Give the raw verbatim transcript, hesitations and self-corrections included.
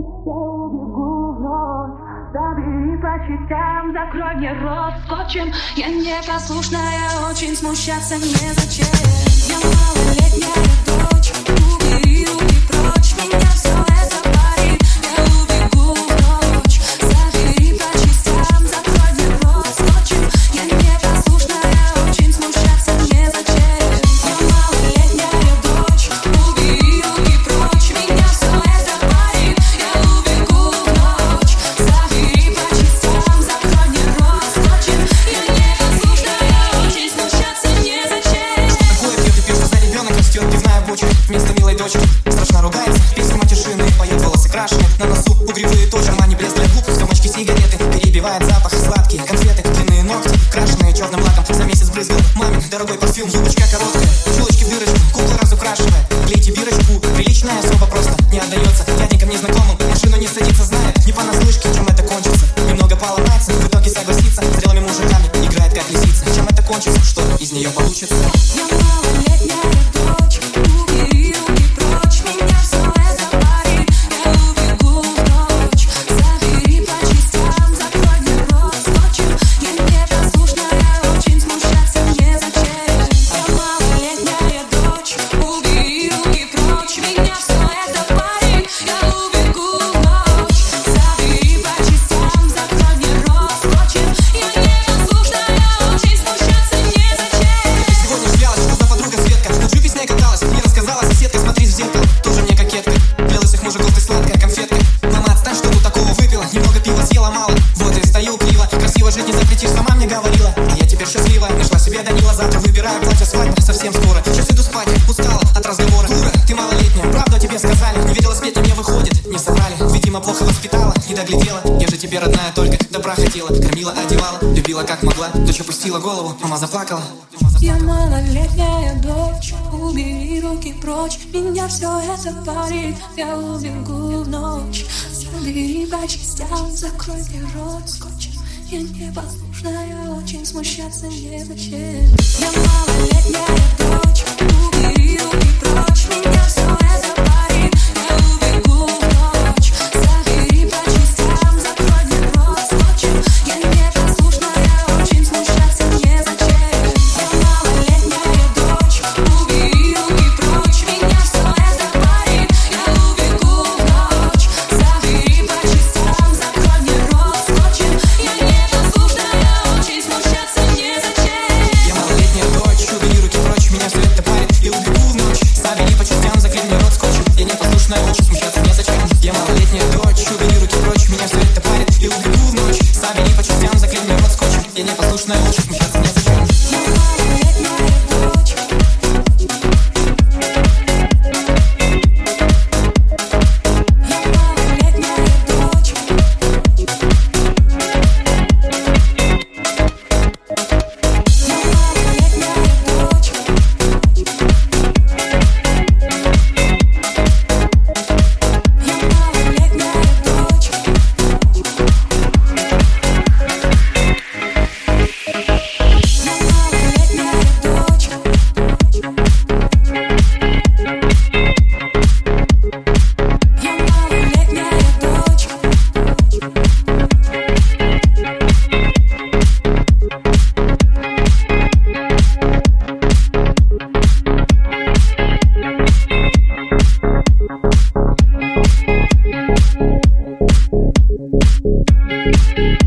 я убегу в ночь. Забери по частям, закрой мне рот скотчем. Я непослушная, очень смущаться незачем. Я малолетняя дочь, убери руки прочь. Меня все это парит, я убегу в ночь. Забери по частям, закрой мне рот скотчем. Я непослушная, очень смущаться незачем. Я малолетняя дочь, убери руки прочь. Меня все это парит, я убегу в ночь. Забери по частям, закрой мне рот скотчем. Я непослушная, очень смущаться незачем. Такое пьет и пьет, что за ребенок растет пивная бочка. Вместо милой дочки страшно ругается, песни матершинные поет, волосы крашеные. На носу угревые точки, мани блеск для губ. Семочки сигареты, перебивает запах. Сладкие конфеты, длинные ногти, крашеные черным лаком. За месяц брызгал мамин дорогой парфюм. Юбочка короткая, чулочки в дырочку, кукла разукрашивая. Клейте бирочку, приличная особо просто не отдается дяденькам незнакомым. Машину не садится, знает, не понаслышке, чем это кончится. Немного поломается, в итоге согласится. Зрелыми мужиками играет как лисица. Чем это кончится, что из нее получится? Я малолетняя дочь, убери руки прочь. Меня все это парит, я убегу в ночь. Забери по частям, закрой мне рот скотчем. Я непослушная, очень смущаться незачем. Я малолетняя дочь, убери руки прочь. Меня все это парит, я убегу в ночь. Забери по частям, закрой мне рот скотчем. Я непослушная, очень смущаться незачем. Сегодня шлялась, что за подруга Светка. Ночью песней каталась, не рассказала соседка. Смотри в зеркало, тоже мне кокетка. Для лысых мужиков ты сладкая конфетка. Мама, отстань, что тут такого выпила. Немного пива съела мало, вот и стою криво. Красиво жить не запретишь, сама мне говорила. А я теперь счастлива, нашла себе Данила. Завтра выбираю платье, свадьба совсем скоро. Сейчас иду спать, устала от разговора. Дура, ты малолетняя, правду тебе сказали. Не верила сплетни, мне выходит, не соврали. Видимо, плохо воспитала, не доглядела. Я же тебе родная, только добра хотела. Кормила, одевала, любила как могла. Дочь опустила голову, мама заплакала. Я малолетняя дочь, убери руки прочь. Меня все это парит, я убегу в ночь. Забери по частям, закрой мне рот скотчем. Я непослушная, очень смущаться незачем. Я малолетняя дочь, убери руки прочь. Меня все это парит, я убегу в ночь. Забери по частям, закрой мне рот скотчем. Я непослушная, очень смущаться незачем. Я малолетняя дочь, убери руки прочь. Меня все это парит, я убегу в ночь. Забери по частям, закрой мне рот скотчем. Я непослушная, очень смущаться незачем. Я малолетняя дочь, убери руки прочь, меня все это парит и убегу в ночь. Забери по частям, заклей мне рот скотчем. Я непослушная, очень смущаться незачем. Я малолетняя дочь, убери руки прочь, меня все это парит и убегу в ночь. Забери по частям, заклей мне рот скотчем. Я непослушная, очень смущаться незачем. Я малолетняя дочь. Я малолетняя дочь. Я малолетняя дочь. Я малолетняя дочь. Я малолетняя дочь. Я малолетняя дочь. Thank you.